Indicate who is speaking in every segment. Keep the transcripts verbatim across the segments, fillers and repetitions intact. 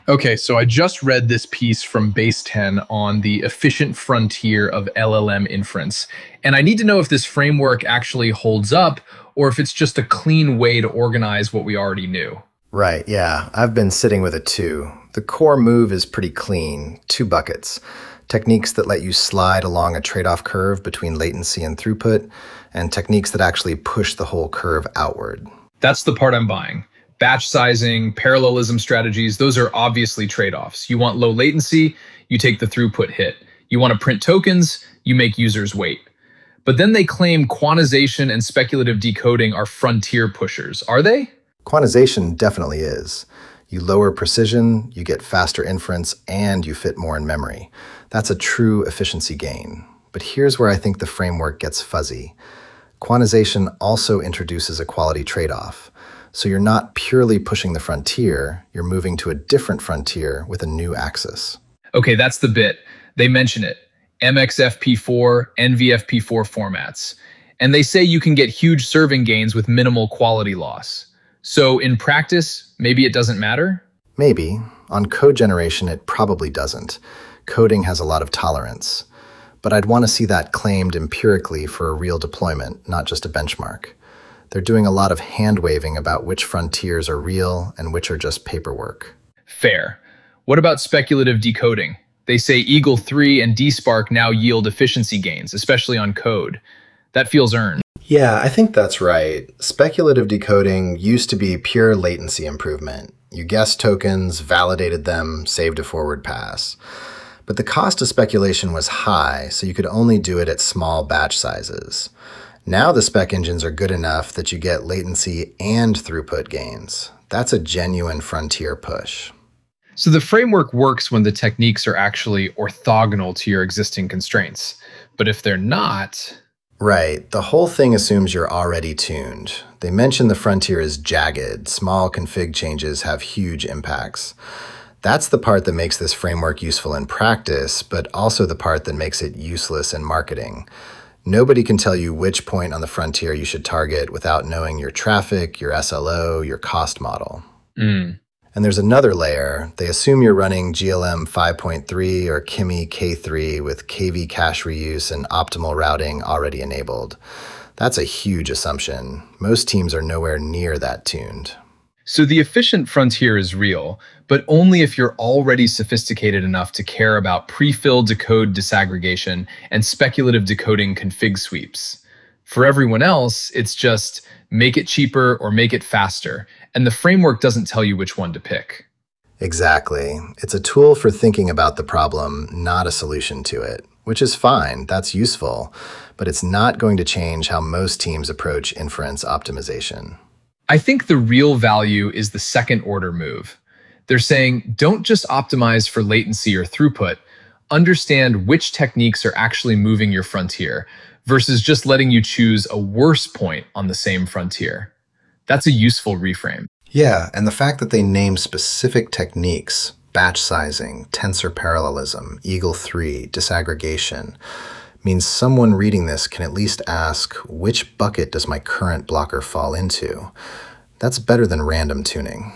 Speaker 1: Okay, so I just read this piece from Base ten on the efficient frontier of L L M inference, and I need to know if this framework actually holds up or if it's just a clean way to organize what we already knew.
Speaker 2: Right, yeah. I've been sitting with it too. The core move is pretty clean. Two buckets. Techniques that let you slide along a trade-off curve between latency and throughput, and techniques that actually push the whole curve outward.
Speaker 1: That's the part I'm buying. Batch sizing, parallelism strategies, those are obviously trade-offs. You want low latency, you take the throughput hit. You want to print tokens, you make users wait. But then they claim quantization and speculative decoding are frontier pushers. Are they?
Speaker 2: Quantization definitely is. You lower precision, you get faster inference, and you fit more in memory. That's a true efficiency gain. But here's where I think the framework gets fuzzy. Quantization also introduces a quality trade-off. So you're not purely pushing the frontier, you're moving to a different frontier with a new axis.
Speaker 1: Okay, that's the bit. They mention it. M X F P four, N V F P four formats. And they say you can get huge serving gains with minimal quality loss. So in practice, maybe it doesn't matter?
Speaker 2: Maybe. On code generation, it probably doesn't. Coding has a lot of tolerance. But I'd want to see that claimed empirically for a real deployment, not just a benchmark. They're doing a lot of hand-waving about which frontiers are real and which are just paperwork.
Speaker 1: Fair. What about speculative decoding? They say Eagle three and DSpark now yield efficiency gains, especially on code. That feels earned.
Speaker 2: Yeah, I think that's right. Speculative decoding used to be pure latency improvement. You guessed tokens, validated them, saved a forward pass. But the cost of speculation was high, so you could only do it at small batch sizes. Now the spec engines are good enough that you get latency and throughput gains. That's a genuine frontier push.
Speaker 1: So the framework works when the techniques are actually orthogonal to your existing constraints. But if they're not...
Speaker 2: Right. The whole thing assumes you're already tuned. They mention the frontier is jagged. Small config changes have huge impacts. That's the part that makes this framework useful in practice, but also the part that makes it useless in marketing. Nobody can tell you which point on the frontier you should target without knowing your traffic, your S L O, your cost model.
Speaker 1: Mm.
Speaker 2: And there's another layer. They assume you're running G L M five point three or K I M I K three with K V cache reuse and optimal routing already enabled. That's a huge assumption. Most teams are nowhere near that tuned.
Speaker 1: So the efficient frontier is real, but only if you're already sophisticated enough to care about pre-fill decode disaggregation and speculative decoding config sweeps. For everyone else, it's just make it cheaper or make it faster, and the framework doesn't tell you which one to pick.
Speaker 2: Exactly. It's a tool for thinking about the problem, not a solution to it, which is fine, that's useful, but it's not going to change how most teams approach inference optimization.
Speaker 1: I think the real value is the second order move. They're saying, don't just optimize for latency or throughput, understand which techniques are actually moving your frontier versus just letting you choose a worse point on the same frontier. That's a useful reframe.
Speaker 2: Yeah, and the fact that they name specific techniques, batch sizing, tensor parallelism, Eagle three, disaggregation, means someone reading this can at least ask, which bucket does my current blocker fall into? That's better than random tuning.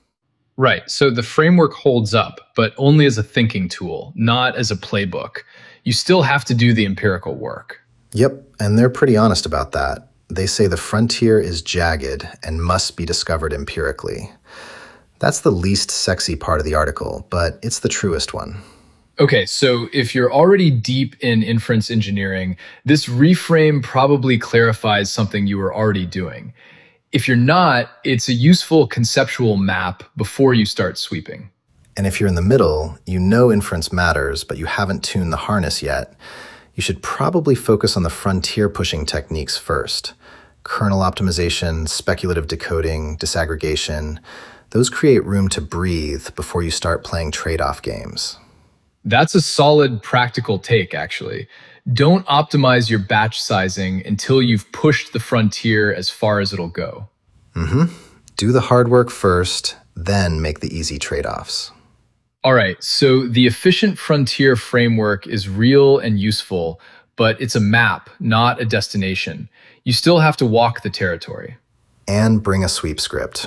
Speaker 1: Right, so the framework holds up, but only as a thinking tool, not as a playbook. You still have to do the empirical work.
Speaker 2: Yep, and they're pretty honest about that. They say the frontier is jagged and must be discovered empirically. That's the least sexy part of the article, but it's the truest one.
Speaker 1: Okay, so if you're already deep in inference engineering, this reframe probably clarifies something you were already doing. If you're not, it's a useful conceptual map before you start sweeping.
Speaker 2: And if you're in the middle, you know inference matters, but you haven't tuned the harness yet, you should probably focus on the frontier pushing techniques first. Kernel optimization, speculative decoding, disaggregation, those create room to breathe before you start playing trade-off games.
Speaker 1: That's a solid practical take, actually. Don't optimize your batch sizing until you've pushed the frontier as far as it'll go.
Speaker 2: Mm-hmm. Do the hard work first, then make the easy trade-offs.
Speaker 1: All right, so the efficient frontier framework is real and useful, but it's a map, not a destination. You still have to walk the territory.
Speaker 2: And bring a sweep script.